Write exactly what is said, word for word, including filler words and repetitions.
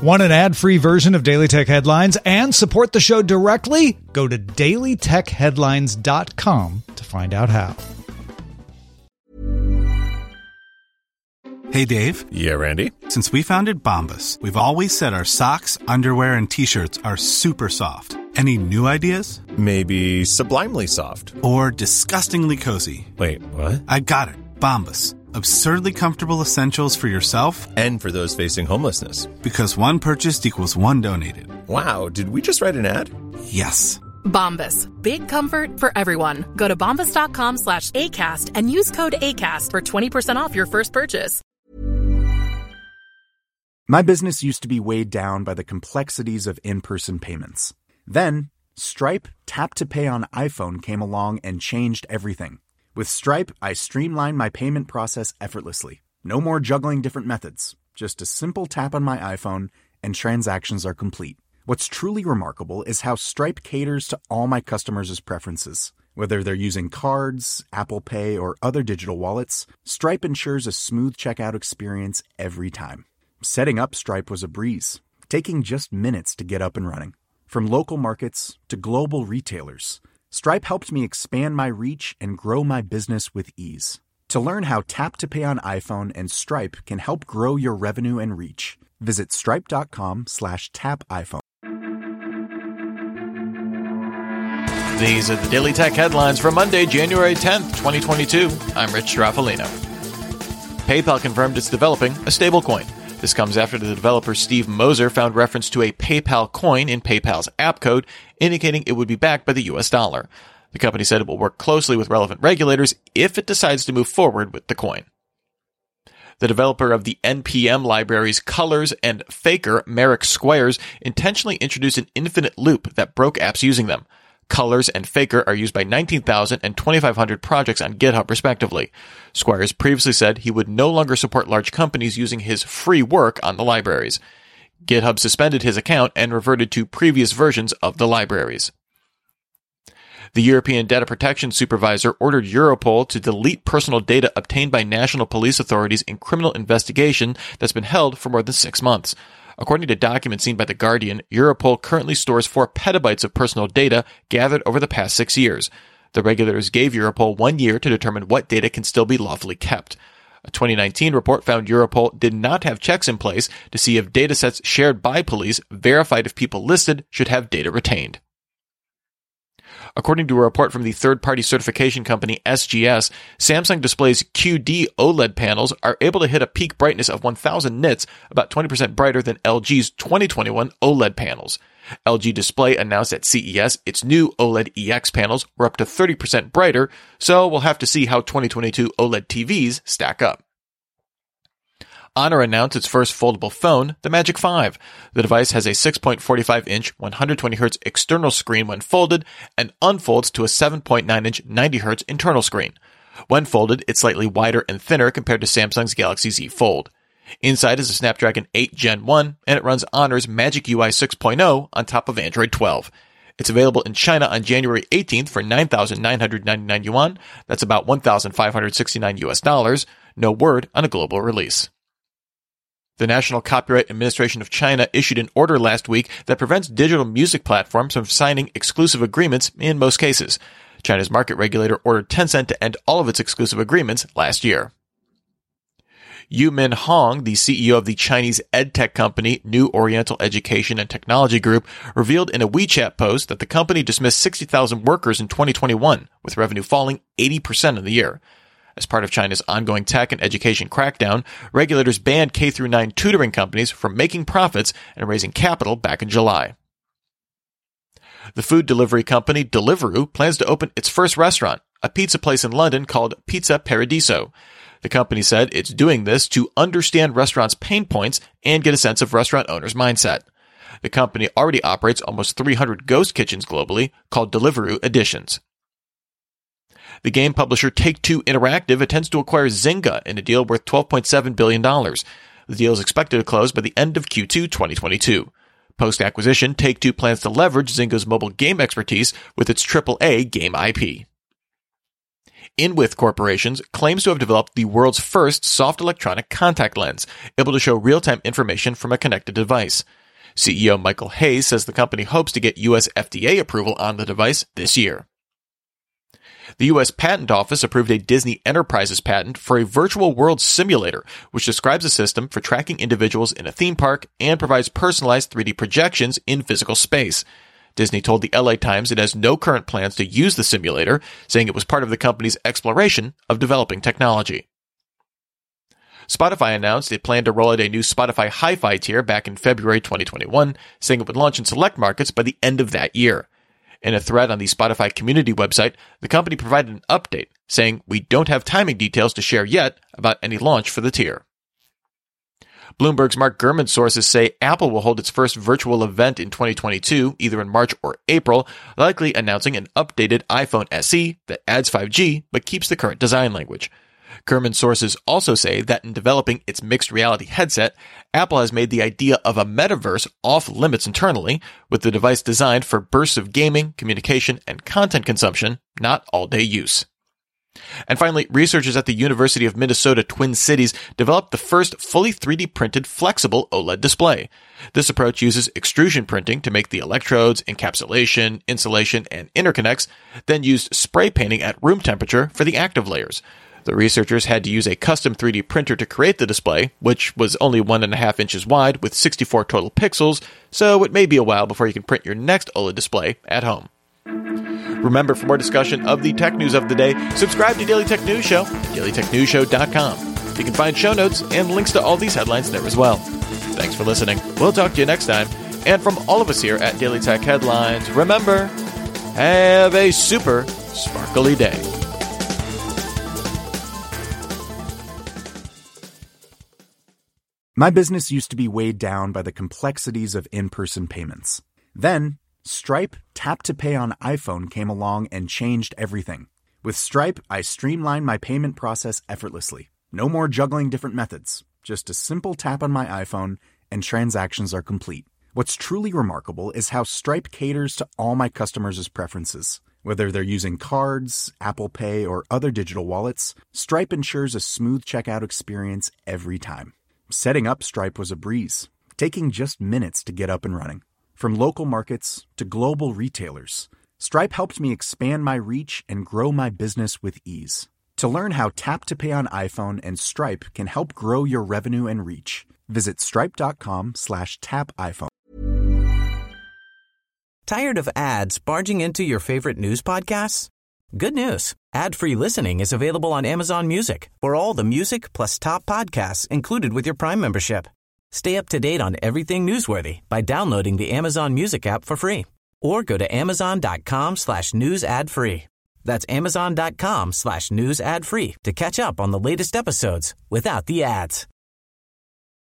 Want an ad-free version of Daily Tech Headlines and support the show directly? Go to daily tech headlines dot com to find out how. Hey, Dave. Yeah, Randy. Since we founded Bombas, we've always said our socks, underwear, and T-shirts are super soft. Any new ideas? Maybe sublimely soft. Or disgustingly cozy. Wait, what? I got it. Bombas. Absurdly comfortable essentials for yourself and for those facing homelessness. Because one purchased equals one donated. Wow, did we just write an ad? Yes. Bombas. Big comfort for everyone. Go to bombas.com slash ACAST and use code ACAST for twenty percent off your first purchase. My business used to be weighed down by the complexities of in-person payments. Then, Stripe Tap to Pay on iPhone came along and changed everything. With Stripe, I streamlined my payment process effortlessly. No more juggling different methods. Just a simple tap on my iPhone and transactions are complete. What's truly remarkable is how Stripe caters to all my customers' preferences. Whether they're using cards, Apple Pay, or other digital wallets, Stripe ensures a smooth checkout experience every time. Setting up Stripe was a breeze, taking just minutes to get up and running. From local markets to global retailers, Stripe helped me expand my reach and grow my business with ease. To learn how Tap to Pay on iPhone and Stripe can help grow your revenue and reach, visit stripe.com slash tap iPhone. These are the Daily Tech headlines for Monday, January tenth, twenty twenty-two. I'm Rich Straffolino. PayPal confirmed it's developing a stablecoin. This comes after the developer Steve Moser found reference to a PayPal coin in PayPal's app code, indicating it would be backed by the U S dollar. The company said it will work closely with relevant regulators if it decides to move forward with the coin. The developer of the N P M libraries Colors and Faker, Merrick Squires, intentionally introduced an infinite loop that broke apps using them. Colors and Faker are used by nineteen thousand and twenty-five hundred projects on GitHub, respectively. Squires previously said he would no longer support large companies using his free work on the libraries. GitHub suspended his account and reverted to previous versions of the libraries. The European Data Protection Supervisor ordered Europol to delete personal data obtained by national police authorities in criminal investigation that's been held for more than six months. According to documents seen by The Guardian, Europol currently stores four petabytes of personal data gathered over the past six years. The regulators gave Europol one year to determine what data can still be lawfully kept. A twenty nineteen report found Europol did not have checks in place to see if datasets shared by police verified if people listed should have data retained. According to a report from the third-party certification company S G S, Samsung Display's Q D OLED panels are able to hit a peak brightness of one thousand nits, about twenty percent brighter than L G's twenty twenty-one OLED panels. L G Display announced at C E S its new OLED E X panels were up to thirty percent brighter, so we'll have to see how twenty twenty-two OLED T Vs stack up. Honor announced its first foldable phone, the Magic five. The device has a six point four five inch, one hundred twenty hertz external screen when folded, and unfolds to a seven point nine inch, ninety hertz internal screen. When folded, it's slightly wider and thinner compared to Samsung's Galaxy Z Fold. Inside is a Snapdragon eight Gen one, and it runs Honor's Magic U I six point oh on top of Android twelve. It's available in China on January eighteenth for nine thousand nine hundred ninety-nine yuan. That's about one thousand five hundred sixty-nine U S dollars. No word on a global release. The National Copyright Administration of China issued an order last week that prevents digital music platforms from signing exclusive agreements in most cases. China's market regulator ordered Tencent to end all of its exclusive agreements last year. Yumin Hong, the C E O of the Chinese edtech company New Oriental Education and Technology Group, revealed in a WeChat post that the company dismissed sixty thousand workers in twenty twenty-one, with revenue falling eighty percent in the year. As part of China's ongoing tech and education crackdown, regulators banned K through nine tutoring companies from making profits and raising capital back in July. The food delivery company Deliveroo plans to open its first restaurant, a pizza place in London called Pizza Paradiso. The company said it's doing this to understand restaurants' pain points and get a sense of restaurant owners' mindset. The company already operates almost three hundred ghost kitchens globally, called Deliveroo Editions. The game publisher Take-Two Interactive intends to acquire Zynga in a deal worth twelve point seven billion dollars. The deal is expected to close by the end of Q two twenty twenty-two. Post-acquisition, Take-Two plans to leverage Zynga's mobile game expertise with its triple A game I P. Inwith Corporation claims to have developed the world's first soft electronic contact lens, able to show real-time information from a connected device. C E O Michael Hayes says the company hopes to get U S F D A approval on the device this year. The U S Patent Office approved a Disney Enterprises patent for a virtual world simulator, which describes a system for tracking individuals in a theme park and provides personalized three D projections in physical space. Disney told the L A Times it has no current plans to use the simulator, saying it was part of the company's exploration of developing technology. Spotify announced it planned to roll out a new Spotify Hi-Fi tier back in February twenty twenty-one, saying it would launch in select markets by the end of that year. In a thread on the Spotify community website, the company provided an update, saying, "We don't have timing details to share yet about any launch for the tier." Bloomberg's Mark Gurman sources say Apple will hold its first virtual event in twenty twenty-two, either in March or April, likely announcing an updated iPhone S E that adds five G but keeps the current design language. Gurman sources also say that in developing its mixed reality headset, Apple has made the idea of a metaverse off limits internally, with the device designed for bursts of gaming, communication, and content consumption, not all-day use. And finally, researchers at the University of Minnesota Twin Cities developed the first fully three D printed flexible OLED display. This approach uses extrusion printing to make the electrodes, encapsulation, insulation, and interconnects, then used spray painting at room temperature for the active layers. The researchers had to use a custom three D printer to create the display, which was only one and a half inches wide with sixty-four total pixels, so it may be a while before you can print your next OLED display at home. Remember, for more discussion of the tech news of the day, subscribe to Daily Tech News Show at daily tech news show dot com. You can find show notes and links to all these headlines there as well. Thanks for listening. We'll talk to you next time. And from all of us here at Daily Tech Headlines, remember, have a super sparkly day. My business used to be weighed down by the complexities of in-person payments. Then, Stripe Tap to Pay on iPhone came along and changed everything. With Stripe, I streamlined my payment process effortlessly. No more juggling different methods. Just a simple tap on my iPhone and transactions are complete. What's truly remarkable is how Stripe caters to all my customers' preferences. Whether they're using cards, Apple Pay, or other digital wallets, Stripe ensures a smooth checkout experience every time. Setting up Stripe was a breeze, taking just minutes to get up and running. From local markets to global retailers, Stripe helped me expand my reach and grow my business with ease. To learn how Tap to Pay on iPhone and Stripe can help grow your revenue and reach, visit stripe.com slash tap iPhone. Tired of ads barging into your favorite news podcasts? Good news. Ad-free listening is available on Amazon Music for all the music plus top podcasts included with your Prime membership. Stay up to date on everything newsworthy by downloading the Amazon Music app for free or go to amazon.com slash news ad free. That's amazon.com slash news ad free to catch up on the latest episodes without the ads.